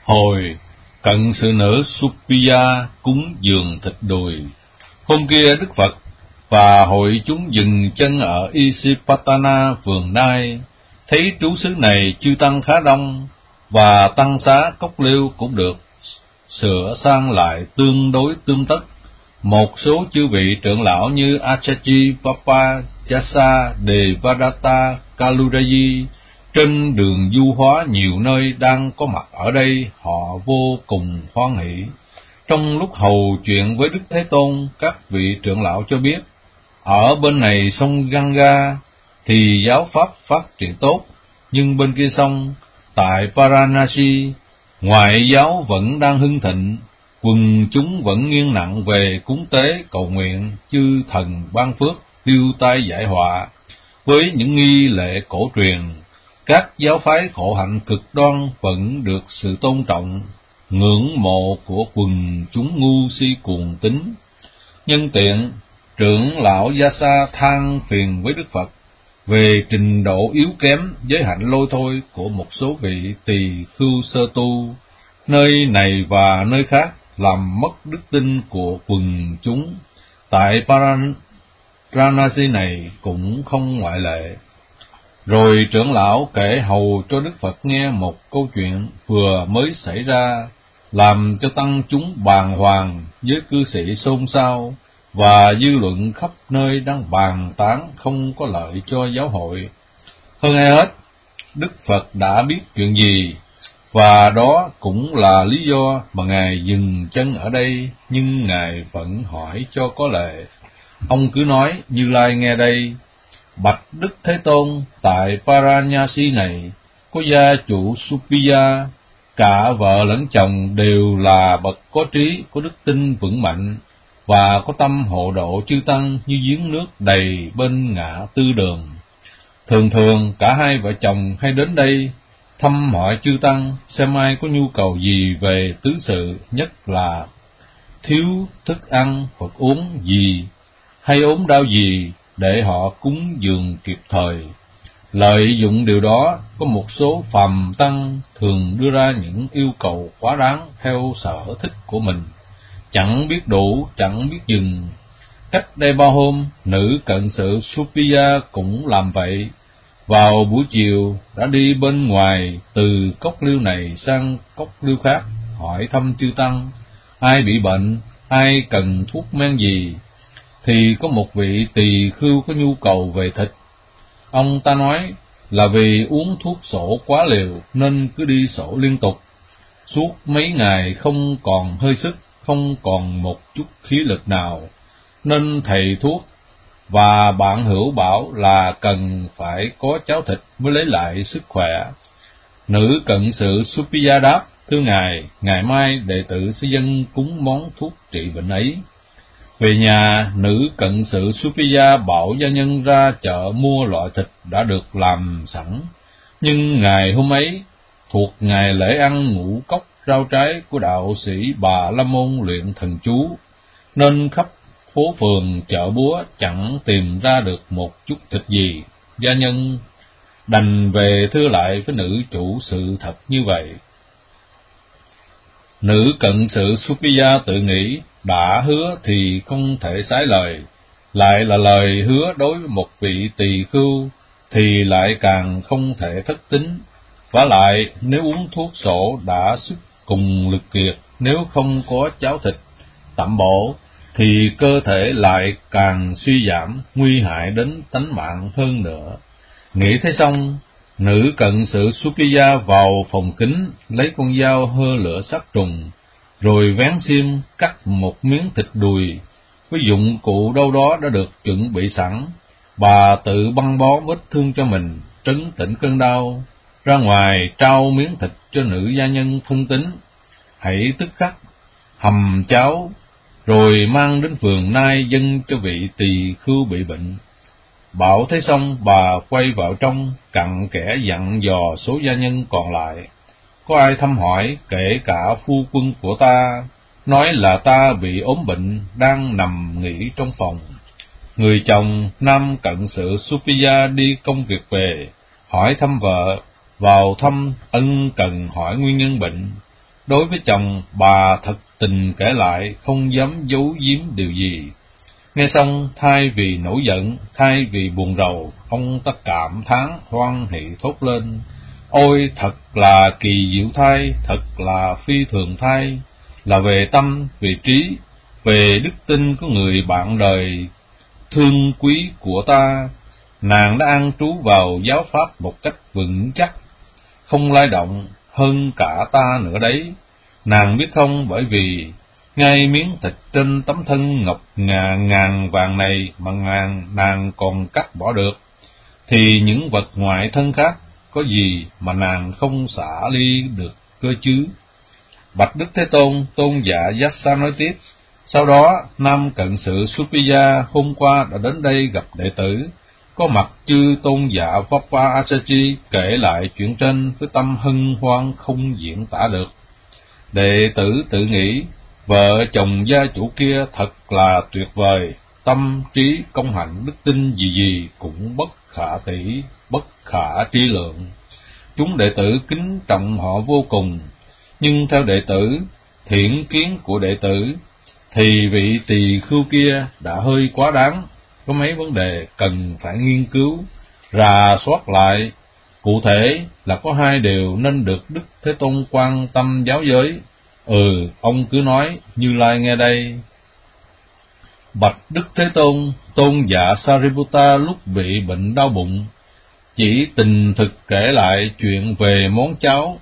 Hồi cận sự nữ Supiya cúng dường thịt đùi. Hôm kia Đức Phật và hội chúng dừng chân ở Isipatana vườn Nai, thấy trú xứ này chư tăng khá đông, và tăng xá cốc liêu cũng được sửa sang lại tương đối tương tất. Một số chư vị trưởng lão như Achaji Papa Jasa Devadatta Kalurayi trên đường du hóa nhiều nơi đang có mặt ở đây, họ vô cùng hoan hỷ. Trong lúc hầu chuyện với Đức Thế Tôn, các vị trưởng lão cho biết, ở bên này sông Ganga thì giáo pháp phát triển tốt, nhưng bên kia sông, tại Varanasi, ngoại giáo vẫn đang hưng thịnh, quần chúng vẫn nghiêng nặng về cúng tế cầu nguyện chư thần ban phước, tiêu tai giải họa với những nghi lễ cổ truyền. Các giáo phái khổ hạnh cực đoan vẫn được sự tôn trọng, ngưỡng mộ của quần chúng ngu si cuồng tín. Nhân tiện, trưởng lão Yasa than phiền với Đức Phật về trình độ yếu kém giới hạnh lôi thôi của một số vị tỳ khưu sơ tu, nơi này và nơi khác làm mất đức tin của quần chúng. Tại Varanasi này cũng không ngoại lệ. Rồi trưởng lão kể hầu cho Đức Phật nghe một câu chuyện vừa mới xảy ra, làm cho tăng chúng bàng hoàng, với cư sĩ xôn xao, và dư luận khắp nơi đang bàn tán không có lợi cho giáo hội. Hơn ai hết, Đức Phật đã biết chuyện gì, và đó cũng là lý do mà Ngài dừng chân ở đây, nhưng Ngài vẫn hỏi cho có lệ. Ông cứ nói: Như Lai nghe đây, bạch Đức Thế Tôn, tại Varanasi này có gia chủ Supiya, cả vợ lẫn chồng đều là bậc có trí, có đức tin vững mạnh, và có tâm hộ độ chư tăng như giếng nước đầy bên ngã tư đường. Thường thường cả hai vợ chồng hay đến đây thăm hỏi chư tăng, xem ai có nhu cầu gì về tứ sự, nhất là thiếu thức ăn hoặc uống gì, hay ốm đau gì, để họ cúng dường kịp thời. Lợi dụng điều đó, có một số phàm tăng thường đưa ra những yêu cầu quá đáng theo sở thích của mình, chẳng biết đủ, chẳng biết dừng. Cách đây bao hôm, nữ cận sự Supiya cũng làm vậy. Vào buổi chiều, đã đi bên ngoài từ cốc liêu này sang cốc liêu khác, hỏi thăm chư tăng, ai bị bệnh, ai cần thuốc men gì. Thì có một vị tỳ khưu có nhu cầu về thịt. Ông ta nói là vì uống thuốc sổ quá liều nên cứ đi sổ liên tục, suốt mấy ngày không còn hơi sức, không còn một chút khí lực nào, nên thầy thuốc và bạn hữu bảo là cần phải có cháo thịt mới lấy lại sức khỏe. Nữ cận sự Supiya đáp: Thưa Ngài, ngày mai đệ tử sẽ dâng cúng món thuốc trị bệnh ấy. Về nhà, nữ cận sự Supiya bảo gia nhân ra chợ mua loại thịt đã được làm sẵn. Nhưng ngày hôm ấy, thuộc ngày lễ ăn ngũ cốc rau trái của đạo sĩ Bà La Môn luyện thần chú, nên khắp phố phường chợ búa chẳng tìm ra được một chút thịt gì. Gia nhân đành về thưa lại với nữ chủ sự thật như vậy. Nữ cận sự Supiya tự nghĩ, đã hứa thì không thể sái lời, lại là lời hứa đối với một vị tỳ khưu thì lại càng không thể thất tín. Vả lại, nếu uống thuốc sổ đã sức cùng lực kiệt, nếu không có cháo thịt tẩm bổ, thì cơ thể lại càng suy giảm, nguy hại đến tánh mạng hơn nữa. Nghĩ thế xong, nữ cận sự Supiya vào phòng kính, lấy con dao hơ lửa sát trùng, rồi vén xiêm cắt một miếng thịt đùi với dụng cụ đâu đó đã được chuẩn bị sẵn. Bà tự băng bó vết thương cho mình, trấn tĩnh cơn đau, ra ngoài trao miếng thịt cho nữ gia nhân thông tín, hãy tức khắc hầm cháo, rồi mang đến vườn Nai dâng cho vị tỳ khưu bị bệnh. Bảo thế xong, bà quay vào trong, cặn kẽ dặn dò số gia nhân còn lại. Có ai thăm hỏi, kể cả phu quân của ta, nói là ta bị ốm bệnh, đang nằm nghỉ trong phòng. Người chồng nam cận sự Supiya đi công việc về, hỏi thăm vợ, vào thăm ân cần hỏi nguyên nhân bệnh. Đối với chồng, bà thật tình kể lại, không dám giấu giếm điều gì. Nghe xong, thay vì nổi giận, thay vì buồn rầu, ông ta cảm thán hoan hỷ thốt lên: ôi, thật là kỳ diệu thay, thật là phi thường thay, là về tâm, về trí, về đức tin của người bạn đời thương quý của ta. Nàng đã an trú vào giáo pháp một cách vững chắc, không lay động hơn cả ta nữa đấy. Nàng biết không, bởi vì ngay miếng thịt trên tấm thân ngọc ngàn vàng này mà nàng còn cắt bỏ được, thì những vật ngoại thân khác có gì mà nàng không xả ly được cơ chứ? Bạch Đức Thế Tôn, tôn giả Yassa nói tiếp: sau đó, Nam Cận Sự Supiya hôm qua đã đến đây gặp đệ tử. Có mặt chư tôn giả Vapa Achaji kể lại chuyện trên với tâm hân hoan không diễn tả được. Đệ tử tự nghĩ, vợ chồng gia chủ kia thật là tuyệt vời, tâm trí công hạnh đức tin gì cũng bất khả tỷ, bất khả trí lượng. Chúng đệ tử kính trọng họ vô cùng, nhưng theo đệ tử, thiện kiến của đệ tử, thì vị tỳ khưu kia đã hơi quá đáng, có mấy vấn đề cần phải nghiên cứu, rà soát lại. Cụ thể là có hai điều nên được Đức Thế Tôn quan tâm giáo giới. Ông cứ nói, Như Lai nghe đây. Bạch Đức Thế Tôn, tôn giả Sariputta lúc bị bệnh đau bụng, chỉ tình thực kể lại chuyện về món cháo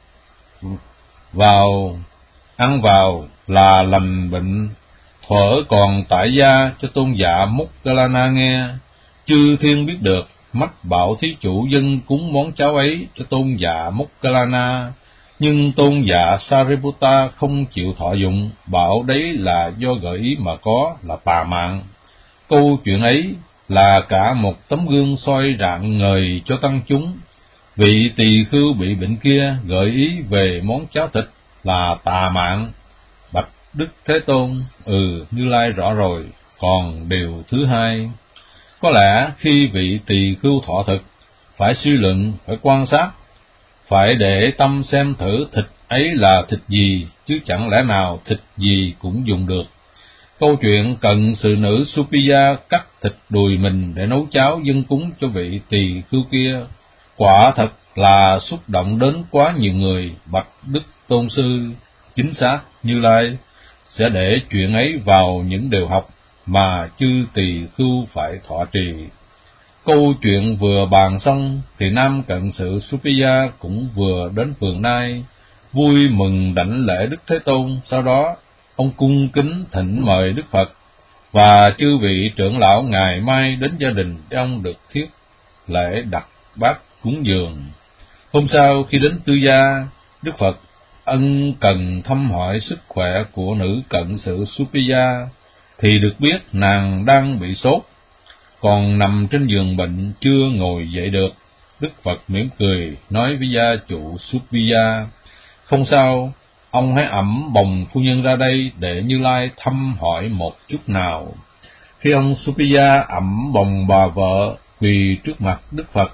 ăn vào là lành bệnh, thuở còn tại gia cho tôn giả Moggallana nghe. Chư thiên biết được, mách bảo thí chủ dâng cúng món cháo ấy cho tôn giả Moggallana, nhưng tôn giả Sariputta không chịu thọ dụng, bảo đấy là do gợi ý mà có, là tà mạng. Câu chuyện ấy là cả một tấm gương soi rạng ngời cho tăng chúng. Vị tỳ khưu bị bệnh kia gợi ý về món cháo thịt là tà mạng. Bạch Đức Thế Tôn, Như Lai rõ rồi. Còn điều thứ hai, có lẽ khi vị tỳ khưu thọ thực, phải suy luận, phải quan sát, phải để tâm xem thử thịt ấy là thịt gì, chứ chẳng lẽ nào thịt gì cũng dùng được. Câu chuyện cận sự nữ Supiya cắt thịt đùi mình để nấu cháo dâng cúng cho vị tỳ khưu kia, quả thật là xúc động đến quá nhiều người. Bạch Đức Tôn Sư, chính xác, Như Lai sẽ để chuyện ấy vào những điều học mà chư tỳ khưu phải thọ trì. Câu chuyện vừa bàn xong thì Nam Cận Sự Supiya cũng vừa đến vườn Nai, vui mừng đảnh lễ Đức Thế Tôn. Sau đó ông cung kính thỉnh mời Đức Phật và chư vị trưởng lão ngày mai đến gia đình để ông được thiết lễ đặt bát cúng dường. Hôm sau khi đến tư gia, Đức Phật ân cần thăm hỏi sức khỏe của nữ Cận Sự Supiya, thì được biết nàng đang bị sốt, còn nằm trên giường bệnh chưa ngồi dậy được. Đức Phật mỉm cười nói với gia chủ Supiya: không sao, ông hãy ẵm bồng phu nhân ra đây để Như Lai thăm hỏi một chút nào. Khi ông Supiya ẵm bồng bà vợ quỳ trước mặt Đức Phật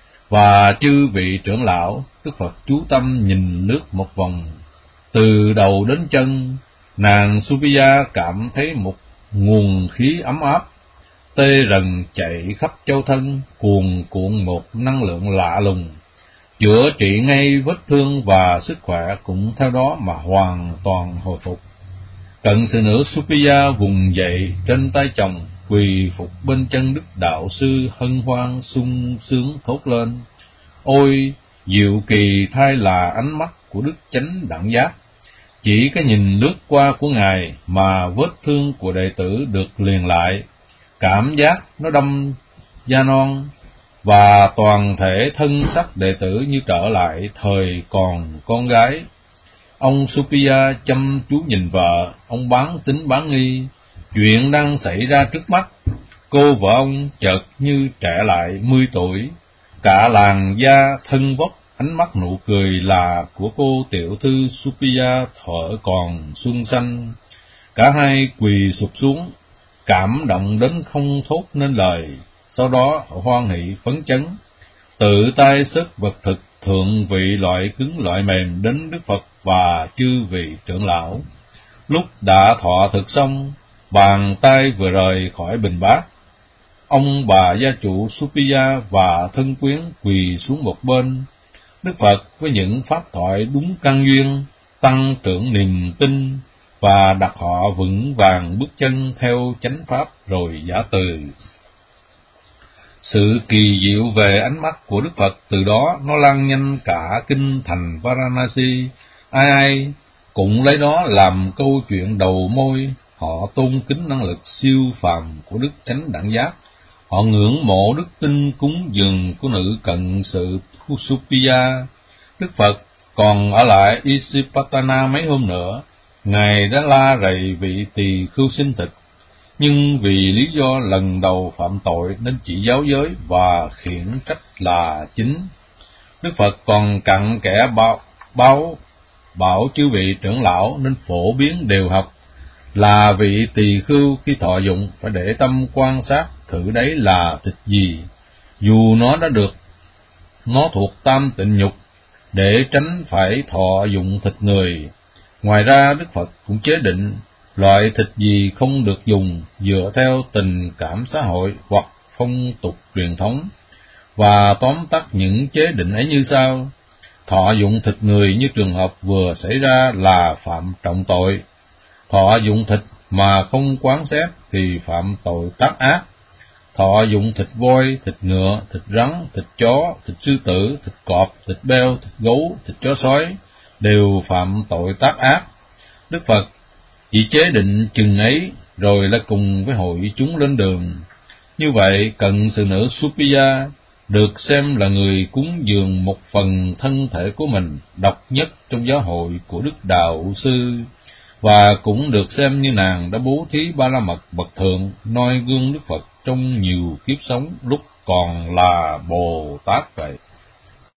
và chư vị trưởng lão, Đức Phật chú tâm nhìn lướt một vòng từ đầu đến chân. Nàng Supiya cảm thấy một nguồn khí ấm áp tê rần chạy khắp châu thân, cuồn cuộn một năng lượng lạ lùng, chữa trị ngay vết thương và sức khỏe cũng theo đó mà hoàn toàn hồi phục. Cận sự nữ Supiya vùng dậy trên tay chồng, quỳ phục bên chân Đức Đạo Sư, hân hoan sung sướng thốt lên: ôi, diệu kỳ thay là ánh mắt của Đức Chánh Đẳng Giác! Chỉ cái nhìn lướt qua của Ngài mà vết thương của đệ tử được liền lại, cảm giác nó đâm da non, và toàn thể thân sắc đệ tử như trở lại thời còn con gái. Ông Supiya chăm chú nhìn vợ, ông bán tín bán nghi. Chuyện đang xảy ra trước mắt, cô vợ ông chợt như trẻ lại 10 tuổi, cả làn da thân vóc, ánh mắt nụ cười là của cô tiểu thư Supiya thuở còn xuân xanh. Cả hai quỳ sụp xuống, cảm động đến không thốt nên lời. Sau đó hoan hỷ phấn chấn, tự tay xếp vật thực thượng vị loại cứng loại mềm đến Đức Phật và chư vị trưởng lão. Lúc đã thọ thực xong, bàn tay vừa rời khỏi bình bát, ông bà gia chủ Supiya và thân quyến quỳ xuống một bên. Đức Phật với những pháp thoại đúng căn duyên, tăng trưởng niềm tin và đặt họ vững vàng bước chân theo chánh pháp rồi giả từ. Sự kỳ diệu về ánh mắt của Đức Phật từ đó nó lan nhanh cả kinh thành Varanasi, ai cũng lấy đó làm câu chuyện đầu môi. Họ tôn kính năng lực siêu phàm của Đức Chánh Đẳng Giác, họ ngưỡng mộ đức tin cúng dường của nữ cận sự Supiya. Đức Phật còn ở lại Isipatana mấy hôm nữa. Ngài đã la rầy vị tỳ khưu sinh thịt, nhưng vì lý do lần đầu phạm tội nên chỉ giáo giới và khiển trách là chính. Đức Phật còn cặn kẽ bảo chư vị trưởng lão nên phổ biến đều học, là vị tỳ khưu khi thọ dụng phải để tâm quan sát thử đấy là thịt gì, dù nó thuộc tam tịnh nhục, để tránh phải thọ dụng thịt người. Ngoài ra Đức Phật cũng chế định loại thịt gì không được dùng dựa theo tình cảm xã hội hoặc phong tục truyền thống, và tóm tắt những chế định ấy như sau: thọ dụng thịt người như trường hợp vừa xảy ra là phạm trọng tội; thọ dụng thịt mà không quán xét thì phạm tội tác ác; thọ dụng thịt voi, thịt ngựa, thịt rắn, thịt chó, thịt sư tử, thịt cọp, thịt beo, thịt gấu, thịt chó sói đều phạm tội tác ác. Đức Phật chỉ chế định chừng ấy rồi là cùng với hội chúng lên đường. Như vậy, cận sự nữ Supiya được xem là người cúng dường một phần thân thể của mình độc nhất trong giáo hội của Đức Đạo Sư, và cũng được xem như nàng đã bố thí ba la mật bậc thượng, noi gương Đức Phật trong nhiều kiếp sống lúc còn là Bồ Tát vậy.